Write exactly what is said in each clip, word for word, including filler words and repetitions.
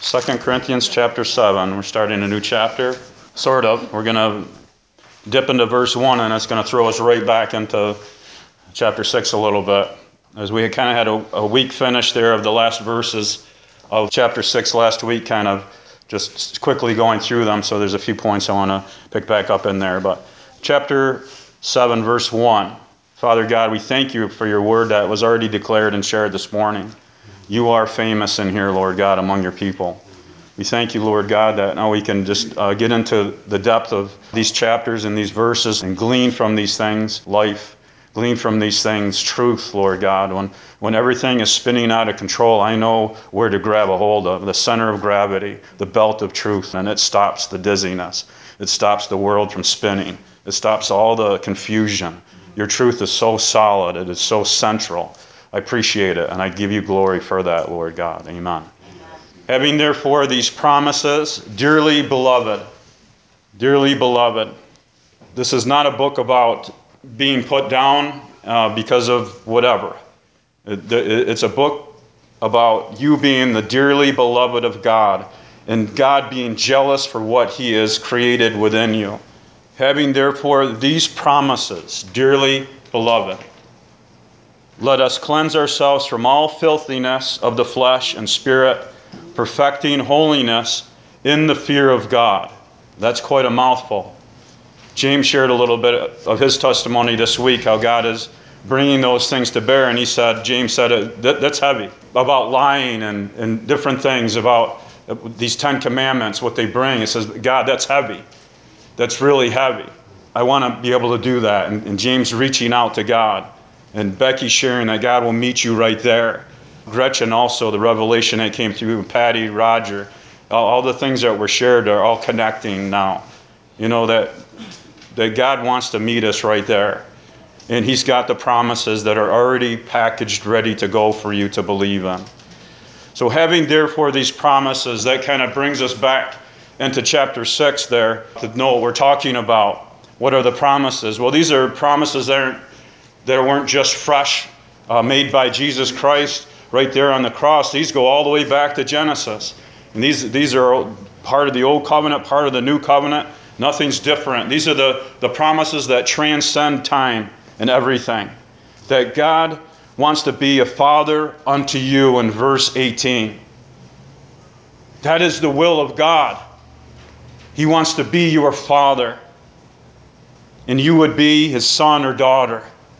Second Corinthians chapter seven. We're starting a new chapter, sort of. We're going to dip into verse one, and it's going to throw us right back into chapter six a little bit. As we kind of had a, a weak finish there of the last verses of chapter six last week, kind of just quickly going through them. So there's a few points I want to pick back up in there. But chapter seven, verse one. Father God, we thank you for your word that was already declared and shared this morning. You are famous in here, Lord God, among your people. We thank you, Lord God, that now we can just uh, get into the depth of these chapters and these verses and glean from these things life, glean from these things truth, Lord God. When, when everything is spinning out of control, I know where to grab a hold of, the center of gravity, the belt of truth, and it stops the dizziness. It stops the world from spinning. It stops all the confusion. Your truth is so solid. It is so central. I appreciate it, and I give you glory for that, Lord God. Amen. Amen. Having therefore these promises, dearly beloved, dearly beloved, this is not a book about being put down uh, because of whatever. It, it, it's a book about you being the dearly beloved of God, and God being jealous for what he has created within you. Having therefore these promises, dearly beloved, let us cleanse ourselves from all filthiness of the flesh and spirit, perfecting holiness in the fear of God. That's quite a mouthful. James shared a little bit of his testimony this week, how God is bringing those things to bear. And he said, James said, it, that, that's heavy. About lying and, and different things, about these Ten Commandments, what they bring. He says, God, that's heavy. That's really heavy. I want to be able to do that. And, and James reaching out to God. And Becky sharing that God will meet you right there. Gretchen also, the revelation that came through, Patty, Roger, all, all the things that were shared are all connecting now. You know, that, that God wants to meet us right there. And he's got the promises that are already packaged, ready to go for you to believe in. So having therefore these promises, that kind of brings us back into chapter six there to know what we're talking about. What are the promises? Well, these are promises that aren't that weren't just fresh, uh, made by Jesus Christ right there on the cross. These go all the way back to Genesis. And these these are part of the old covenant, part of the new covenant. Nothing's different. These are the, the promises that transcend time and everything. That God wants to be a father unto you in verse eighteen. That is the will of God. He wants to be your father. And you would be his son or daughter.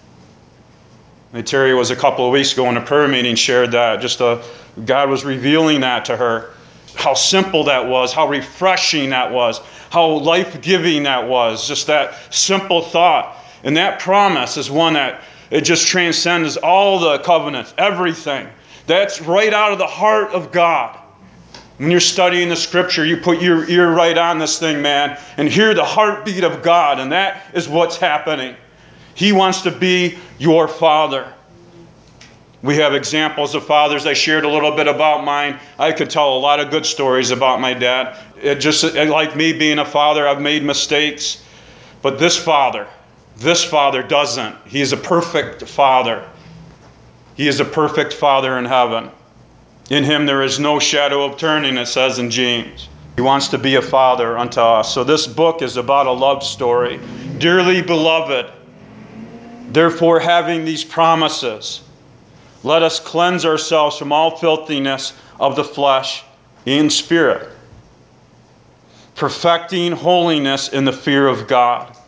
Terry was a couple of weeks ago in a prayer meeting, shared that. Just uh, God was revealing that to her. How simple that was, how refreshing that was, how life-giving that was. Just that simple thought. And that promise is one that it just transcends all the covenants, everything. That's right out of the heart of God. When you're studying the scripture, you put your ear right on this thing, man, and hear the heartbeat of God, and that is what's happening. He wants to be your father. We have examples of fathers. I shared a little bit about mine. I could tell a lot of good stories about my dad. It just like me being a father, I've made mistakes. But this father, this father doesn't. He is a perfect father. He is a perfect father in heaven. In him there is no shadow of turning, it says in James. He wants to be a father unto us. So this book is about a love story. Dearly beloved, therefore, having these promises, let us cleanse ourselves from all filthiness of the flesh and spirit, perfecting holiness in the fear of God.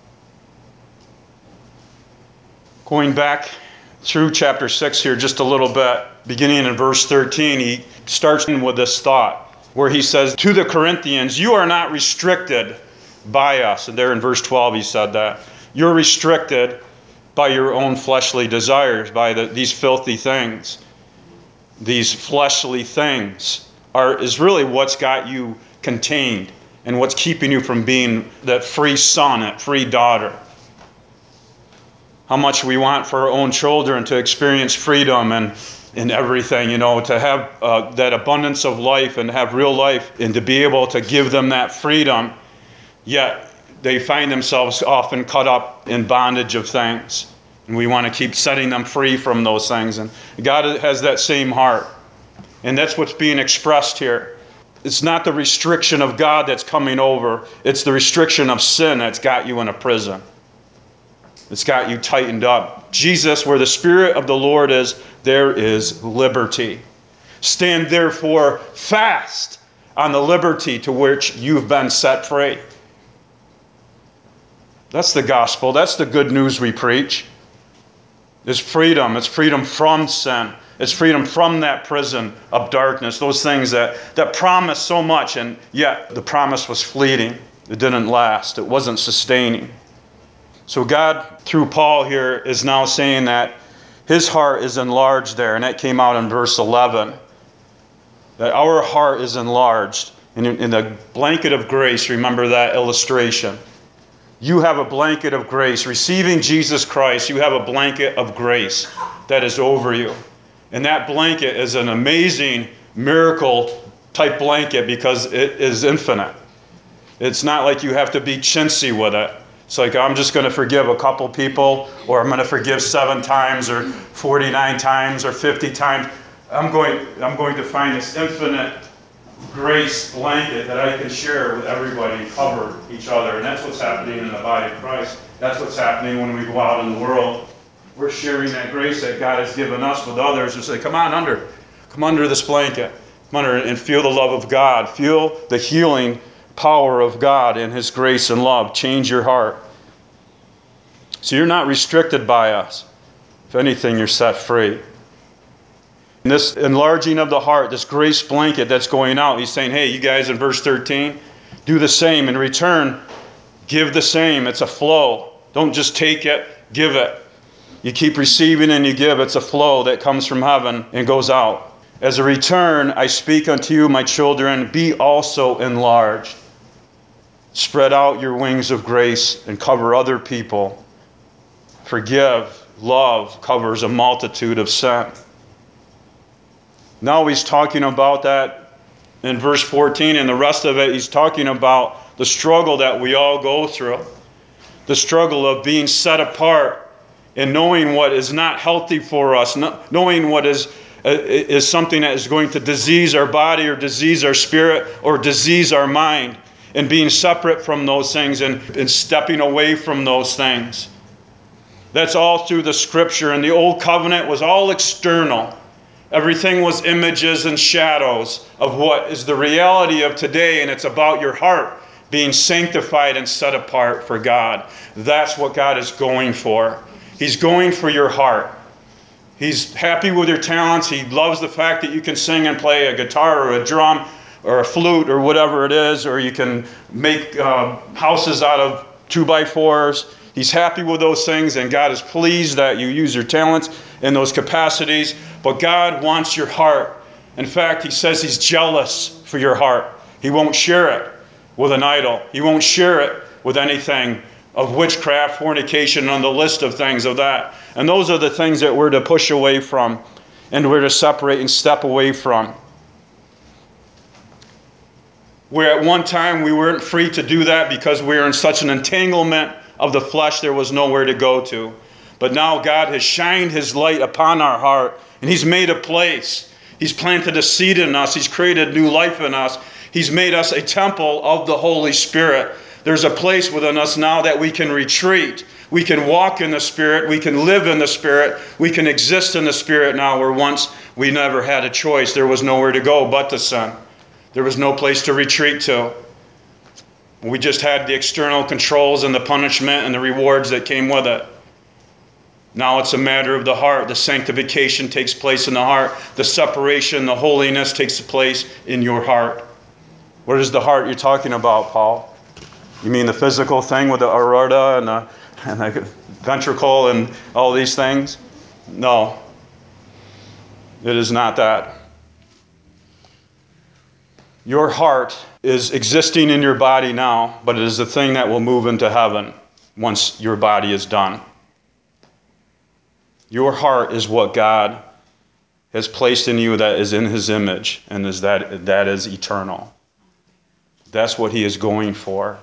Going back through chapter six here just a little bit, beginning in verse thirteen, he starts with this thought where he says, to the Corinthians, you are not restricted by us. And there in verse twelve he said that. You're restricted by your own fleshly desires, by the, these filthy things. These fleshly things are is really what's got you contained and what's keeping you from being that free son, that free daughter. How much we want for our own children to experience freedom and, and everything, you know, to have uh, that abundance of life and have real life and to be able to give them that freedom, yet they find themselves often caught up in bondage of things. And we want to keep setting them free from those things. And God has that same heart. And that's what's being expressed here. It's not the restriction of God that's coming over. It's the restriction of sin that's got you in a prison. It's got you tightened up. Jesus, where the Spirit of the Lord is, there is liberty. Stand therefore fast on the liberty to which you've been set free. That's the gospel. That's the good news we preach. It's freedom. It's freedom from sin. It's freedom from that prison of darkness. Those things that, that promise so much, and yet the promise was fleeting. It didn't last. It wasn't sustaining. So God, through Paul here, is now saying that his heart is enlarged there. And that came out in verse eleven. That our heart is enlarged. And in, in the blanket of grace, remember that illustration. You have a blanket of grace. Receiving Jesus Christ, you have a blanket of grace that is over you. And that blanket is an amazing miracle type blanket because it is infinite. It's not like you have to be chintzy with it. It's like, I'm just going to forgive a couple people, or I'm going to forgive seven times, or forty-nine times, or fifty times. I'm going, I'm going to find this infinite grace blanket that I can share with everybody and cover each other. And that's what's happening in the body of Christ. That's what's happening when we go out in the world. We're sharing that grace that God has given us with others and say, come on under. Come under this blanket. Come under and feel the love of God. Feel the healing power of God and His grace and love. Change your heart. So you're not restricted by us. If anything, you're set free. And this enlarging of the heart, this grace blanket that's going out, he's saying, hey, you guys in verse thirteen, do the same. In return, give the same. It's a flow. Don't just take it, give it. You keep receiving and you give. It's a flow that comes from heaven and goes out. As a return, I speak unto you, my children, be also enlarged. Spread out your wings of grace and cover other people. Forgive. Love covers a multitude of sin. Now he's talking about that in verse fourteen, and the rest of it, he's talking about the struggle that we all go through. The struggle of being set apart and knowing what is not healthy for us, knowing what is, uh, is something that is going to disease our body or disease our spirit or disease our mind, and being separate from those things and, and stepping away from those things. That's all through the Scripture. And the Old Covenant was all external. Everything was images and shadows of what is the reality of today, and it's about your heart being sanctified and set apart for God. That's what God is going for. He's going for your heart. He's happy with your talents. He loves the fact that you can sing and play a guitar or a drum or a flute or whatever it is, or you can make uh, houses out of two by fours. He's happy with those things, and God is pleased that you use your talents in those capacities. But God wants your heart. In fact, He says He's jealous for your heart. He won't share it with an idol. He won't share it with anything of witchcraft, fornication, on the list of things of that. And those are the things that we're to push away from, and we're to separate and step away from. Where at one time we weren't free to do that because we were in such an entanglement of the flesh, there was nowhere to go to. But now God has shined His light upon our heart, and He's made a place. He's planted a seed in us. He's created new life in us. He's made us a temple of the Holy Spirit. There's a place within us now that we can retreat. We can walk in the Spirit. We can live in the Spirit. We can exist in the Spirit now, where once we never had a choice. There was nowhere to go but to sin. There was no place to retreat to. We just had the external controls and the punishment and the rewards that came with it. Now it's a matter of the heart. The sanctification takes place in the heart. The separation, the holiness takes place in your heart. What is the heart you're talking about, Paul? You mean the physical thing with the aorta and the, and the ventricle and all these things? No. It is not that. Your heart is existing in your body now, but it is the thing that will move into heaven once your body is done. Your heart is what God has placed in you that is in His image, and is that, that is eternal. That's what He is going for.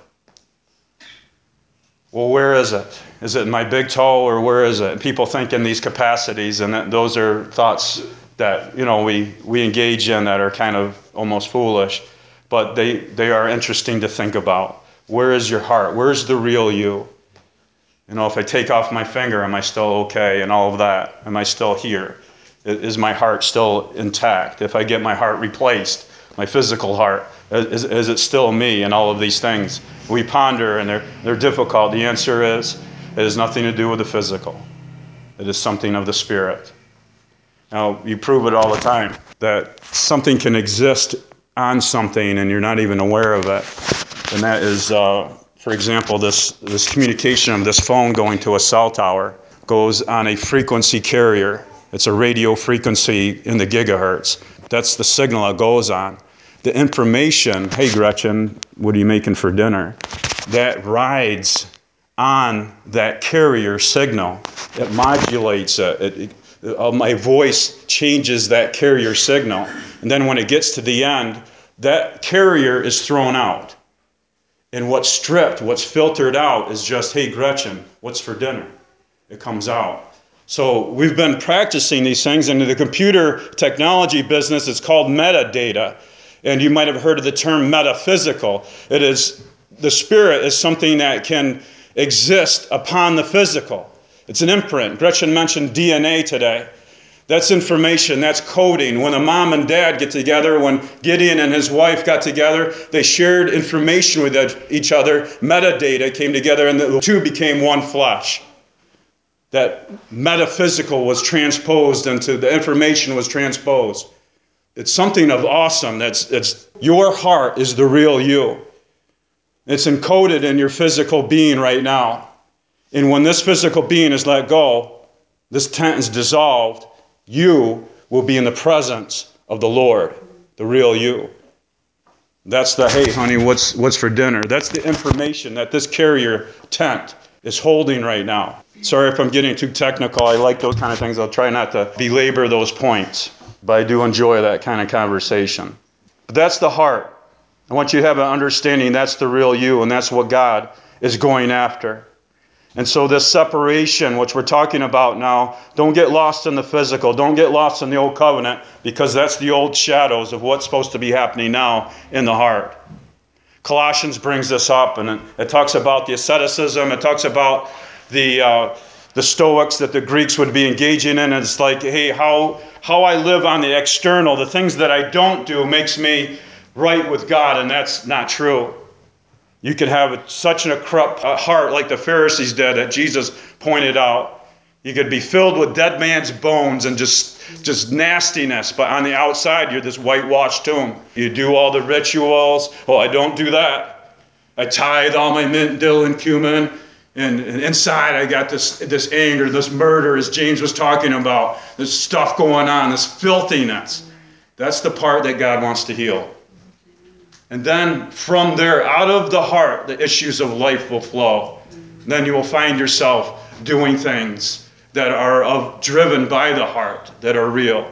Well, where is it? Is it in my big toe, or where is it? People think in these capacities, and that those are thoughts that, you know, we, we engage in that are kind of almost foolish. but they, they are interesting to think about. Where is your heart? Where's the real you? You know, if I take off my finger, am I still okay? And all of that, am I still here? Is my heart still intact? If I get my heart replaced, my physical heart, is, is it still me? And all of these things we ponder, and they're, they're difficult. The answer is, it has nothing to do with the physical. It is something of the spirit. Now, you prove it all the time, that something can exist on something and you're not even aware of it. And that is, uh, for example, this, this communication of this phone going to a cell tower goes on a frequency carrier. It's a radio frequency in the gigahertz. That's the signal it goes on. The information, hey Gretchen, what are you making for dinner? That rides on that carrier signal. It modulates it. it, it uh, my voice changes that carrier signal. And then when it gets to the end, that carrier is thrown out. And what's stripped, what's filtered out is just, hey Gretchen, what's for dinner? It comes out. So we've been practicing these things. And in the computer technology business, it's called metadata. And you might have heard of the term metaphysical. It is, the spirit is something that can exist upon the physical. It's an imprint. Gretchen mentioned D N A today. That's information, that's coding. When a mom and dad get together, when Gideon and his wife got together, they shared information with each other. Metadata came together and the two became one flesh. That metaphysical was transposed into, the information was transposed. It's something of awesome. That's, that's your heart is the real you. It's encoded in your physical being right now. And when this physical being is let go, this tent is dissolved, you will be in the presence of the Lord, the real you. That's the, hey honey, what's, what's for dinner? That's the information that this carrier tent is holding right now. Sorry if I'm getting too technical. I like those kind of things. I'll try not to belabor those points. But I do enjoy that kind of conversation. But that's the heart. I want you to have an understanding that's the real you, and that's what God is going after. And so this separation, which we're talking about now, don't get lost in the physical. Don't get lost in the old covenant, because that's the old shadows of what's supposed to be happening now in the heart. Colossians brings this up, and it, it talks about the asceticism. It talks about the... Uh, the Stoics that the Greeks would be engaging in. And it's like, hey, how, how I live on the external, the things that I don't do makes me right with God, and that's not true. You could have such a corrupt heart like the Pharisees did, that Jesus pointed out. You could be filled with dead man's bones and just, just nastiness, but on the outside, you're this whitewashed tomb. You do all the rituals. Oh, I don't do that. I tithe all my mint, dill, and cumin. And, and inside I got this, this anger, this murder, as James was talking about, this stuff going on, this filthiness. That's the part that God wants to heal. And then from there, out of the heart, the issues of life will flow. Then you will find yourself doing things that are of, driven by the heart, that are real.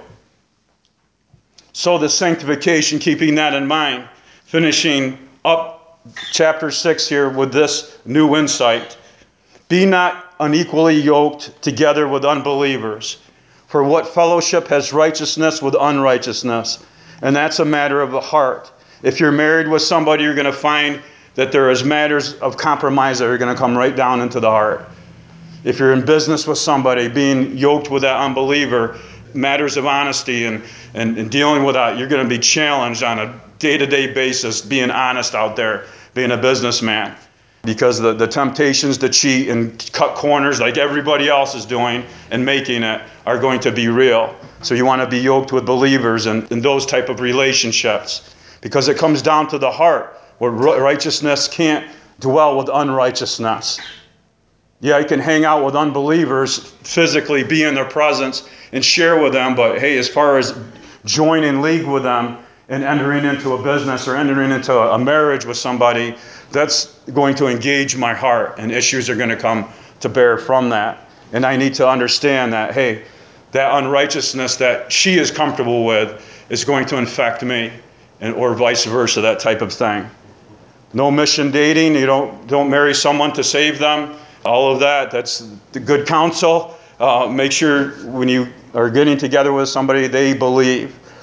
So the sanctification, keeping that in mind, finishing up chapter six here with this new insight. Be not unequally yoked together with unbelievers. For what fellowship has righteousness with unrighteousness? And that's a matter of the heart. If you're married with somebody, you're going to find that there is matters of compromise that are going to come right down into the heart. If you're in business with somebody, being yoked with that unbeliever, matters of honesty and, and, and dealing with that, you're going to be challenged on a day-to-day basis, being honest out there, being a businessman. Because the, the temptations to cheat and cut corners like everybody else is doing and making it are going to be real. So you want to be yoked with believers and, and those type of relationships. Because it comes down to the heart, where righteousness can't dwell with unrighteousness. Yeah, you can hang out with unbelievers, physically be in their presence and share with them, but hey, as far as joining league with them and entering into a business or entering into a marriage with somebody, that's going to engage my heart, and issues are going to come to bear from that. And I need to understand that, hey, that unrighteousness that she is comfortable with is going to infect me, and or vice versa, that type of thing. No mission dating. You don't, don't marry someone to save them. All of that, that's the good counsel. Uh, make sure when you are getting together with somebody, they believe.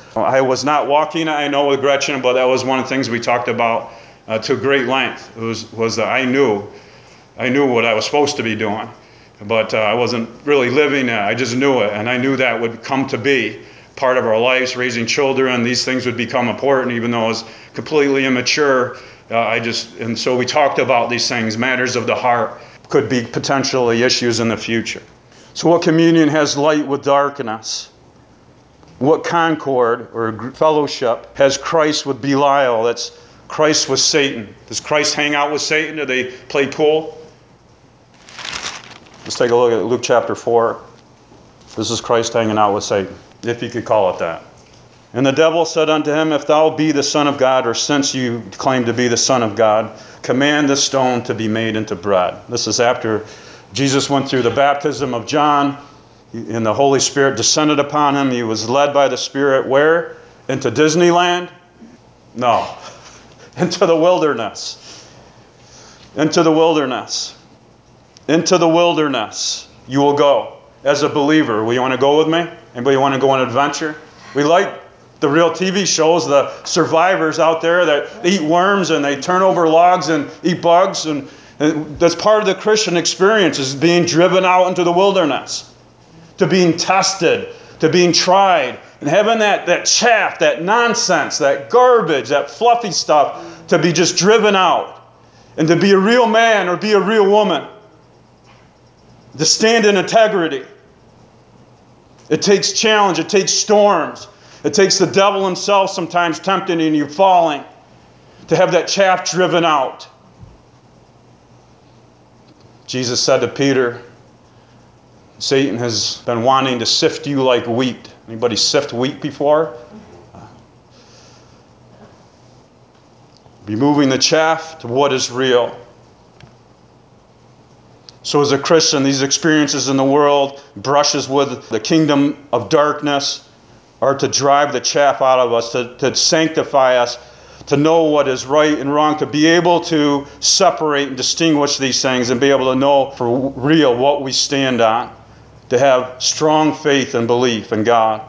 I was not walking, I know, with Gretchen, but that was one of the things we talked about uh, to great length. It was, was that I knew, I knew what I was supposed to be doing, but uh, I wasn't really living it. I just knew it, and I knew that would come to be part of our lives, raising children. These things would become important, even though I was completely immature. Uh, I just, and so we talked about these things, matters of the heart, could be potentially issues in the future. So what communion has light with darkness? What concord or fellowship has Christ with Belial? That's Christ with Satan. Does Christ hang out with Satan? Do they play pool? Let's take a look at Luke chapter four. This is Christ hanging out with Satan, if you could call it that. And the devil said unto him, If thou be the Son of God, or since you claim to be the Son of God, command this stone to be made into bread. This is after Jesus went through the baptism of John, and the Holy Spirit descended upon him. He was led by the Spirit where? Into Disneyland? No. Into the wilderness. Into the wilderness. Into the wilderness you will go as a believer. Will you want to go with me? Anybody want to go on an adventure? We like the real T V shows, the survivors out there that eat worms and they turn over logs and eat bugs. And, and that's part of the Christian experience, is being driven out into the wilderness, to being tested, to being tried, and having that, that chaff, that nonsense, that garbage, that fluffy stuff to be just driven out, and to be a real man or be a real woman, to stand in integrity. It takes challenge. It takes storms. It takes the devil himself sometimes tempting and you falling to have that chaff driven out. Jesus said to Peter, Satan has been wanting to sift you like wheat. Anybody sift wheat before? Removing the chaff to what is real. So as a Christian, these experiences in the world, brushes with the kingdom of darkness, are to drive the chaff out of us, to, to sanctify us, to know what is right and wrong, to be able to separate and distinguish these things and be able to know for real what we stand on, to have strong faith and belief in God.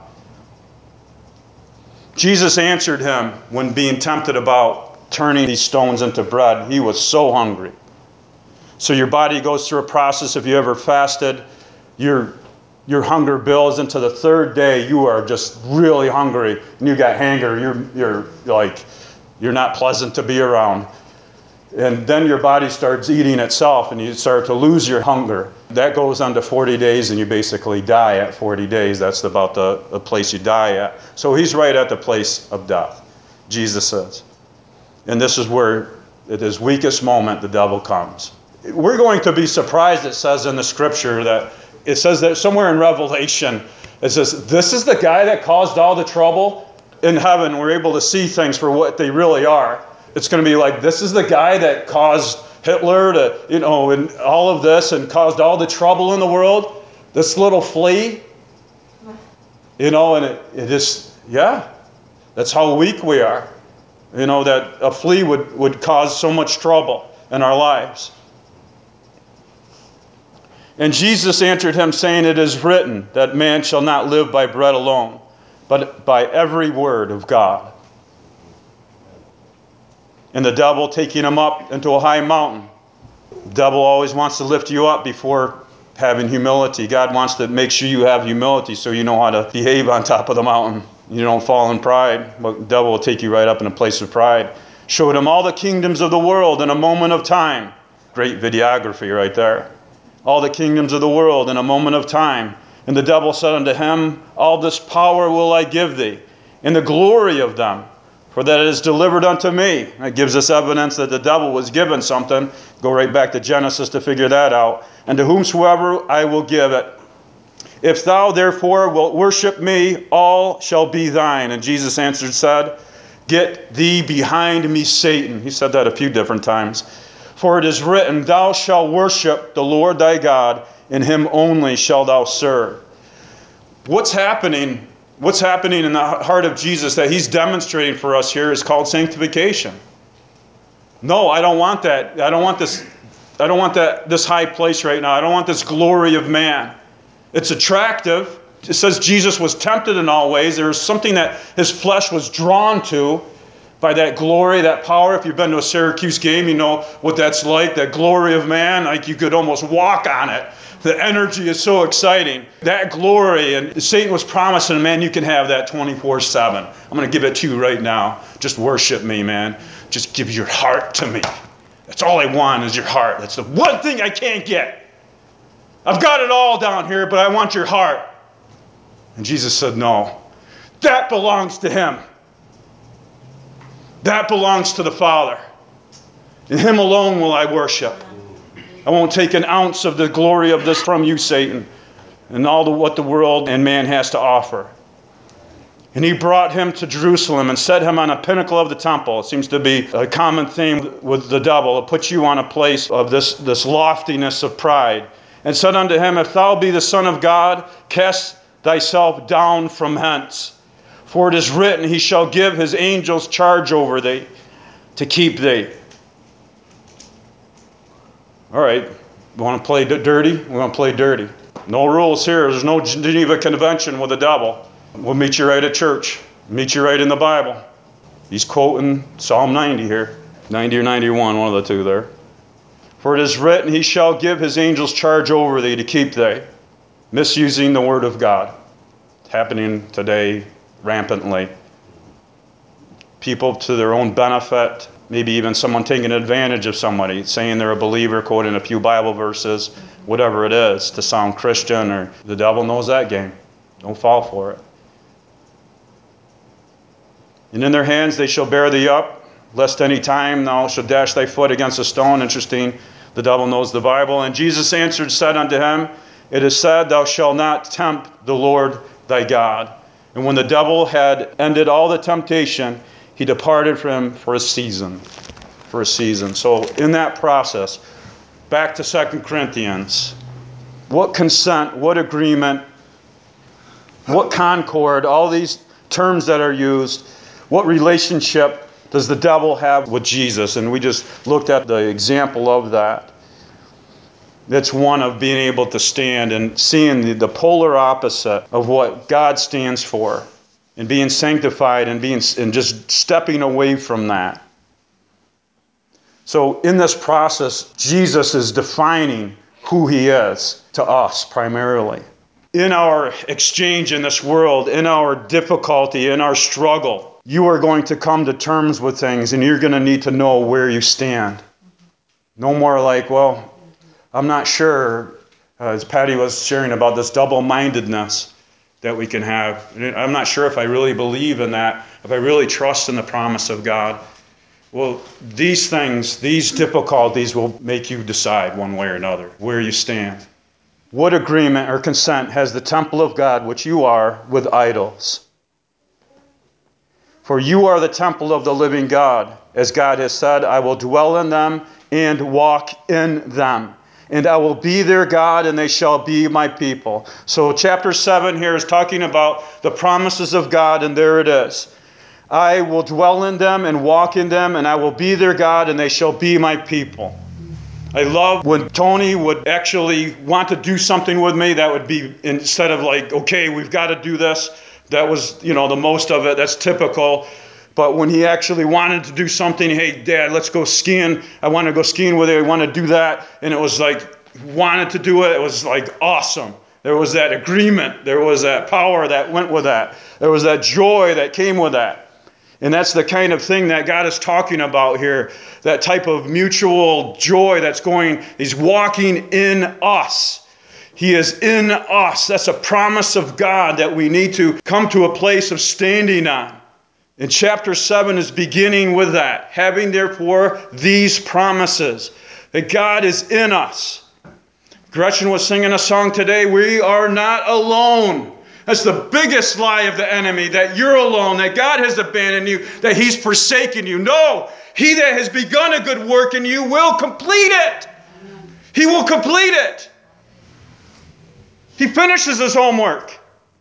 Jesus answered him when being tempted about turning these stones into bread. He was so hungry. So your body goes through a process. If you ever fasted, your your hunger builds into the third day. You are just really hungry, and you got hanger. You're you're like you're not pleasant to be around, and then your body starts eating itself, and you start to lose your hunger. That goes on to forty days, and you basically die at forty days. That's about the, the place you die at. So he's right at the place of death, Jesus says, and this is where at his weakest moment the devil comes. We're going to be surprised, it says in the scripture, that it says that somewhere in Revelation, it says, this is the guy that caused all the trouble. In heaven, we're able to see things for what they really are. It's going to be like, this is the guy that caused Hitler to, you know, and all of this and caused all the trouble in the world. This little flea, you know, and it, it just, yeah, that's how weak we are. You know, that a flea would, would cause so much trouble in our lives. And Jesus answered him, saying, It is written that man shall not live by bread alone, but by every word of God. And the devil taking him up into a high mountain. The devil always wants to lift you up before having humility. God wants to make sure you have humility so you know how to behave on top of the mountain. You don't fall in pride. But the devil will take you right up in a place of pride. Showed him all the kingdoms of the world in a moment of time. Great videography right there. All the kingdoms of the world in a moment of time. And the devil said unto him, All this power will I give thee, and the glory of them, for that it is delivered unto me. That gives us evidence that the devil was given something. Go right back to Genesis to figure that out. And to whomsoever I will give it. If thou therefore wilt worship me, all shall be thine. And Jesus answered, said, Get thee behind me, Satan. He said that a few different times. For it is written, Thou shalt worship the Lord thy God, and him only shalt thou serve. What's happening, what's happening in the heart of Jesus that he's demonstrating for us here is called sanctification. No, I don't want that. I don't want this, I don't want that this high place right now. I don't want this glory of man. It's attractive. it says Jesus was tempted in all ways. There was something that his flesh was drawn to by that glory, that power. If you've been to a Syracuse game, you know what that's like, that glory of man. Like you could almost walk on it. The energy is so exciting. That glory, and Satan was promising, man, you can have that twenty-four seven. I'm going to give it to you right now. Just worship me, man. Just give your heart to me. That's all I want is your heart. That's the one thing I can't get. I've got it all down here, but I want your heart. And Jesus said, no. That belongs to him. That belongs to the Father. And him alone will I worship. I won't take an ounce of the glory of this from you, Satan, and all the, what the world and man has to offer. And he brought him to Jerusalem and set him on a pinnacle of the temple. It seems to be a common theme with the devil. It puts you on a place of this, this loftiness of pride. And said unto him, if thou be the Son of God, cast thyself down from hence. For it is written, he shall give his angels charge over thee, to keep thee. All right, we want to play dirty? We want to play dirty. No rules here. There's no Geneva Convention with the devil. We'll meet you right at church. Meet you right in the Bible. He's quoting Psalm ninety here. ninety or ninety-one, one of the two there. For it is written, he shall give his angels charge over thee to keep thee. Misusing the word of God. It's happening today rampantly. People to their own benefit. Maybe even someone taking advantage of somebody, saying they're a believer, quoting a few Bible verses, whatever it is, to sound Christian, or the devil knows that game. Don't fall for it. And in their hands they shall bear thee up, lest any time thou shalt dash thy foot against a stone. Interesting, the devil knows the Bible. And Jesus answered, said unto him, it is said, thou shalt not tempt the Lord thy God. And when the devil had ended all the temptation, he departed from him for a season. For a season. So in that process, back to Second Corinthians, what consent, what agreement, what concord, all these terms that are used, what relationship does the devil have with Jesus? And we just looked at the example of that. That's one of being able to stand and seeing the, the polar opposite of what God stands for. And being sanctified and being and just stepping away from that. So in this process, Jesus is defining who he is to us primarily. In our exchange in this world, in our difficulty, in our struggle, you are going to come to terms with things, and you're going to need to know where you stand. No more like, well, I'm not sure, uh, as Patty was sharing about this double-mindedness that we can have. I'm not sure if I really believe in that, if I really trust in the promise of God. Well, these things, these difficulties will make you decide one way or another where you stand. What agreement or consent has the temple of God, which you are, with idols? For you are the temple of the living God. As God has said, I will dwell in them and walk in them. And I will be their God, and they shall be my people. So chapter seven here is talking about the promises of God, and there it is. I will dwell in them and walk in them, and I will be their God, and they shall be my people. I love when Tony would actually want to do something with me. That would be, instead of like, okay, we've got to do this. That was, you know, the most of it. That's typical. But when he actually wanted to do something, hey, Dad, let's go skiing. I want to go skiing with you. I want to do that. And it was like, wanted to do it. It was like awesome. There was that agreement. There was that power that went with that. There was that joy that came with that. And that's the kind of thing that God is talking about here. That type of mutual joy that's going, he's walking in us. He is in us. That's a promise of God that we need to come to a place of standing on. And chapter seven is beginning with that. Having therefore these promises, that God is in us. Gretchen was singing a song today, we are not alone. That's the biggest lie of the enemy, that you're alone, that God has abandoned you, that he's forsaken you. No, he that has begun a good work in you will complete it. He will complete it. He finishes his homework.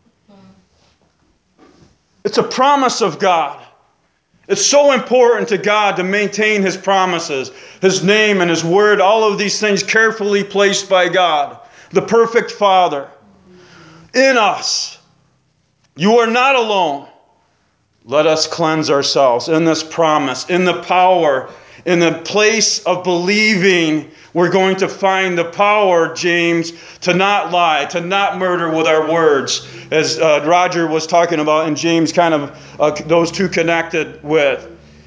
It's a promise of God. It's so important to God to maintain his promises, his name and his word, all of these things carefully placed by God, the perfect Father. in us. You are not alone. Let us cleanse ourselves in this promise, in the power, in the place of believing. We're going to find the power, James, to not lie, to not murder with our words, as uh, Roger was talking about, and James kind of, uh, those two connected with.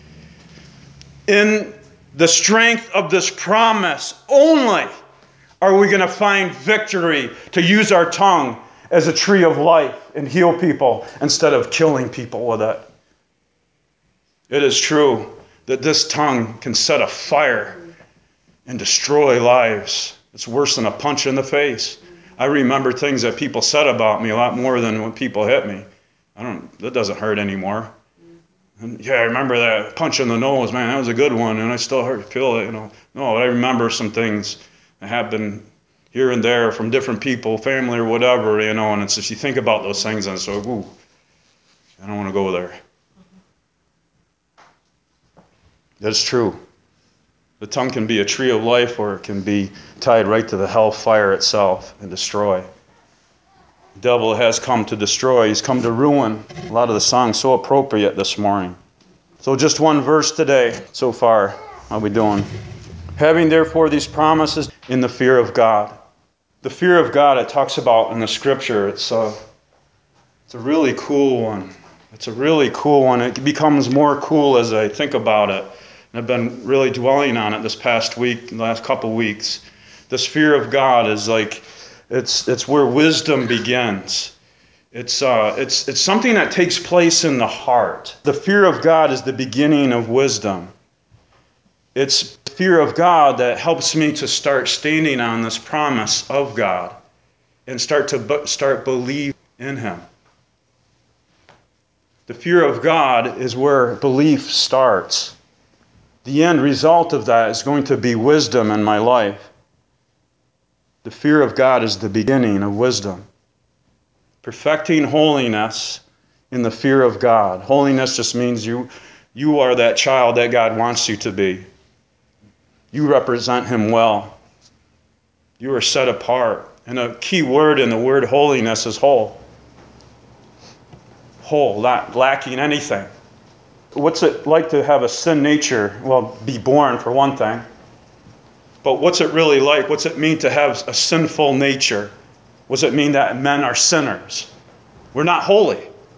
In the strength of this promise only are we going to find victory to use our tongue as a tree of life and heal people instead of killing people with it. It is true that this tongue can set a fire and destroy lives. It's worse than a punch in the face. I remember things that people said about me a lot more than when people hit me. I don't, that doesn't hurt anymore. And yeah, I remember that punch in the nose, man, that was a good one, and I still hurt, feel it, you know. No, I remember some things that happened here and there from different people, family or whatever, you know, and it's just you think about those things and it's like, ooh, I don't want to go there. That's true. The tongue can be a tree of life, or it can be tied right to the hell fire itself and destroy. The devil has come to destroy. He's come to ruin. A lot of the songs so appropriate this morning. So just one verse today so far. How are we doing? Having therefore these promises in the fear of God. The fear of God it talks about in the scripture. It's a, it's a really cool one. It's a really cool one. It becomes more cool as I think about it. And I've been really dwelling on it this past week, the last couple weeks. This fear of God is like, it's it's where wisdom begins. It's uh, it's it's something that takes place in the heart. The fear of God is the beginning of wisdom. It's fear of God that helps me to start standing on this promise of God and start to be, start believe in Him. The fear of God is where belief starts. The end result of that is going to be wisdom in my life. The fear of God is the beginning of wisdom. Perfecting holiness in the fear of God. Holiness just means you, you are that child that God wants you to be. You represent Him well. You are set apart. And a key word in the word holiness is whole. Whole, not lacking anything. What's it like to have a sin nature? Well, be born for one thing. But what's it really like? What's it mean to have a sinful nature? What does it mean that men are sinners? We're not holy.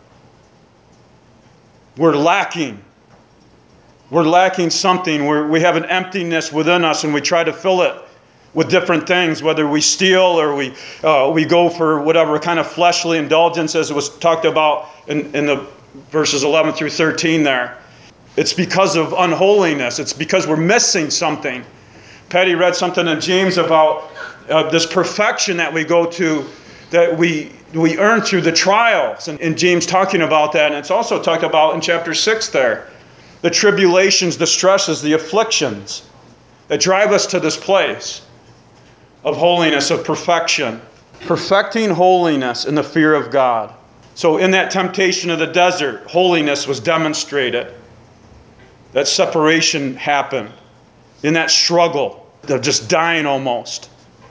We're lacking. We're lacking something. We're, we have an emptiness within us and we try to fill it with different things, whether we steal or we uh, we go for whatever kind of fleshly indulgence, as was talked about in, in the verses eleven through thirteen there. It's because of unholiness. It's because we're missing something. Patty read something in James about uh, this perfection that we go to, that we we earn through the trials. And, and James talking about that. And it's also talked about in chapter six there. The tribulations, the stresses, the afflictions that drive us to this place of holiness, of perfection. Perfecting holiness in the fear of God. So in that temptation of the desert, holiness was demonstrated. That separation happened. In that struggle of just dying almost.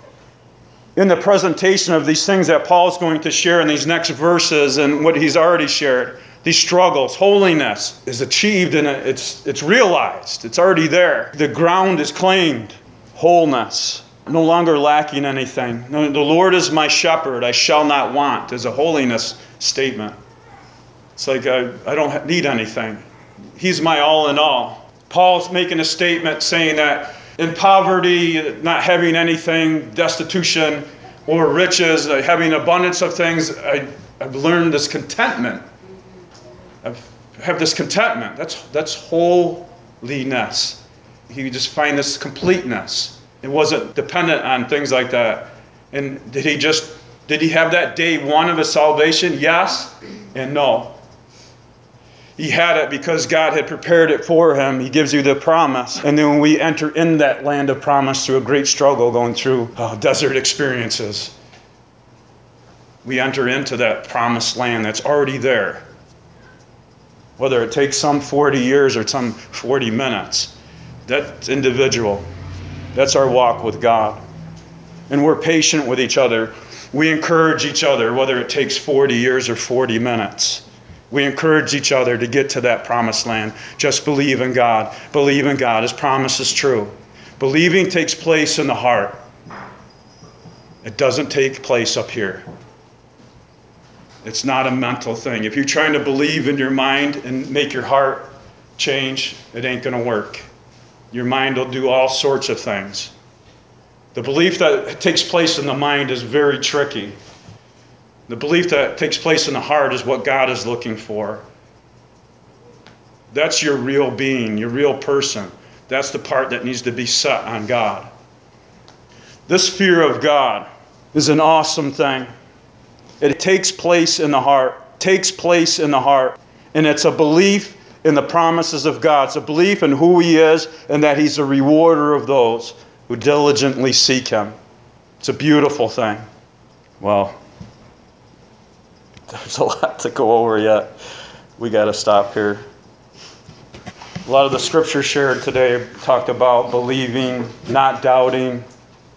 In the presentation of these things that Paul's going to share in these next verses and what he's already shared, these struggles, holiness is achieved and it's, it's realized. It's already there. The ground is claimed. Wholeness. No longer lacking anything. The Lord is my shepherd. I shall not want is a holiness statement. It's like I, I don't need anything. He's my all in all. Paul's making a statement saying that in poverty, not having anything, destitution, or riches, having abundance of things, I, I've learned this contentment. I have this contentment. That's, that's holiness. You just find this completeness. It wasn't dependent on things like that. And did he just, did he have that day one of his salvation? Yes and no. He had it because God had prepared it for him. He gives you the promise. And then when we enter in that land of promise through a great struggle, going through uh, desert experiences, we enter into that promised land that's already there. Whether it takes some forty years or some forty minutes, that's individual. That's our walk with God. And we're patient with each other. We encourage each other, whether it takes forty years or forty minutes. We encourage each other to get to that promised land. Just believe in God. Believe in God. His promise is true. Believing takes place in the heart. It doesn't take place up here. It's not a mental thing. If you're trying to believe in your mind and make your heart change, it ain't going to work. Your mind will do all sorts of things. The belief that takes place in the mind is very tricky. The belief that takes place in the heart is what God is looking for. That's your real being, your real person. That's the part that needs to be set on God. This fear of God is an awesome thing. It takes place in the heart, takes place in the heart. And it's a belief in the promises of God. It's a belief in who He is and that He's a rewarder of those who diligently seek Him. It's a beautiful thing. Well, there's a lot to go over yet. We got to stop here. A lot of the scripture shared today talked about believing, not doubting.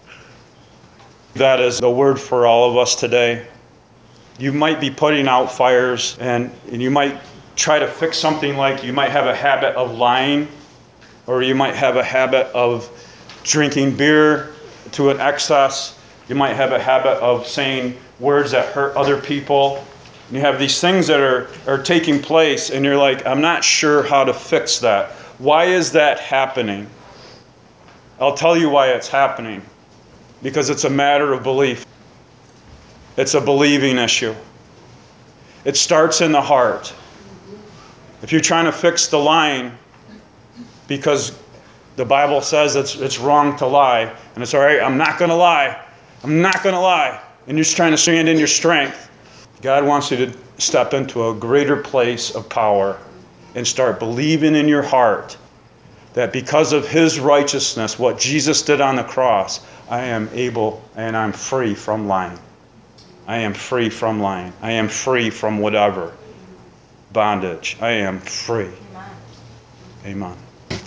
That is the word for all of us today. You might be putting out fires, and, and you might try to fix something, like you might have a habit of lying, or you might have a habit of drinking beer to an excess. You might have a habit of saying words that hurt other people. You have these things that are, are taking place, and you're like, I'm not sure how to fix that. Why is that happening? I'll tell you why it's happening. Because it's a matter of belief. It's a believing issue. It starts in the heart. If you're trying to fix the lying, because the Bible says it's, it's wrong to lie, and it's all right, I'm not going to lie. I'm not going to lie. And you're just trying to stand in your strength. God wants you to step into a greater place of power and start believing in your heart that because of His righteousness, what Jesus did on the cross, I am able and I'm free from lying. I am free from lying. I am free from whatever bondage. I am free. Amen.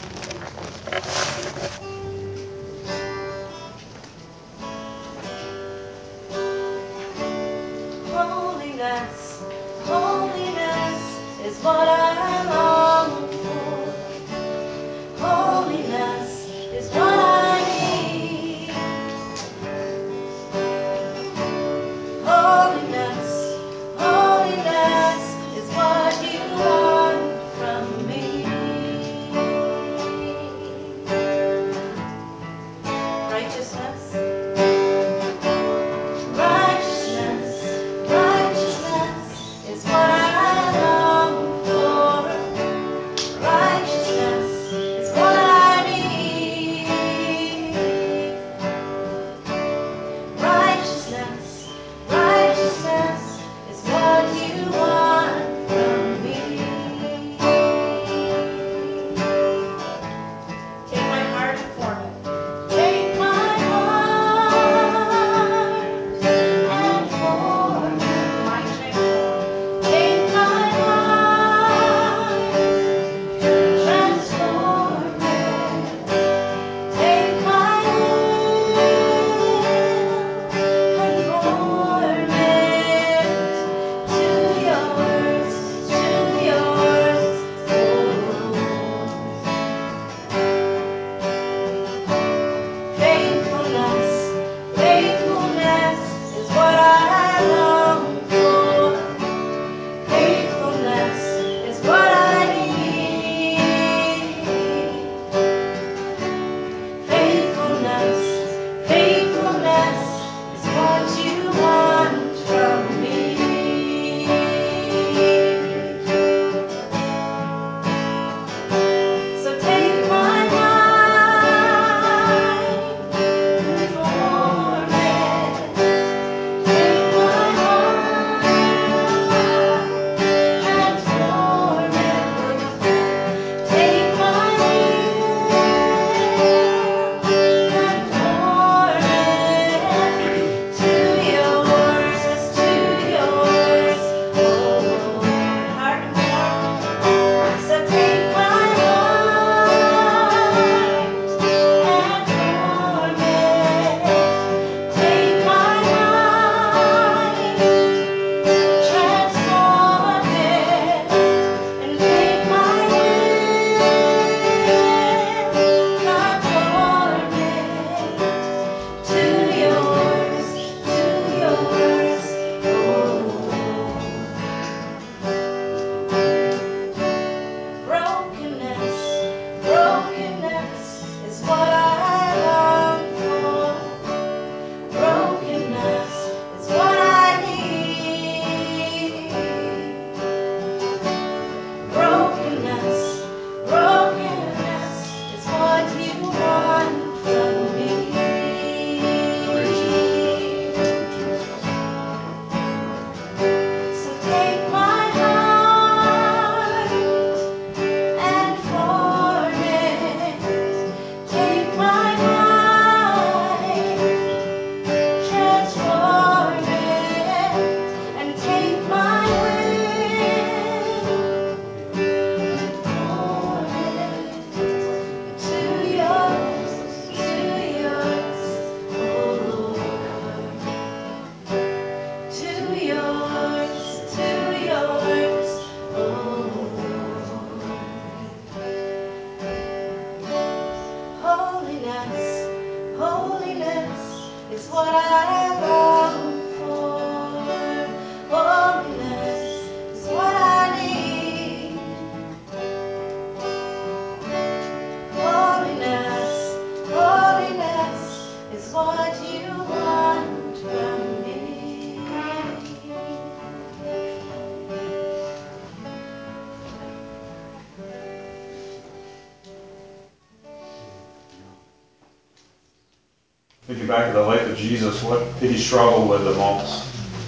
Holiness, holiness is what I long for. Holiness is what I need. Holiness, holiness is what You want from me. Righteousness, righteousness, righteousness is what I long for. is what I long for. Holiness is what I need. Holiness, holiness is what you want from me. Thinking back to the life of Jesus, what did he struggle with the most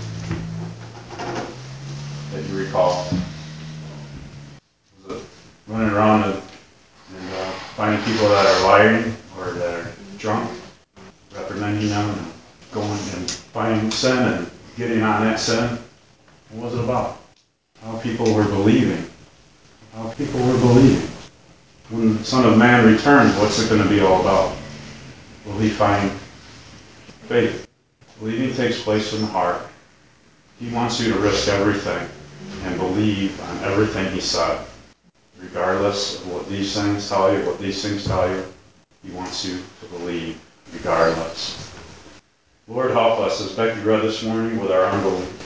that you recall? Was it running around and, and uh, finding people that are lying or that are drunk, reprimanding them and going and finding sin and getting on that sin? What was it about? How people were believing. How people were believing. When the Son of Man returns, what's it going to be all about? Will he find faith? Believing takes place in the heart. He wants you to risk everything and believe on everything he said. Regardless of what these things tell you, what these things tell you, he wants you to believe regardless. Lord, help us, as Becky read this morning, with our unbelief.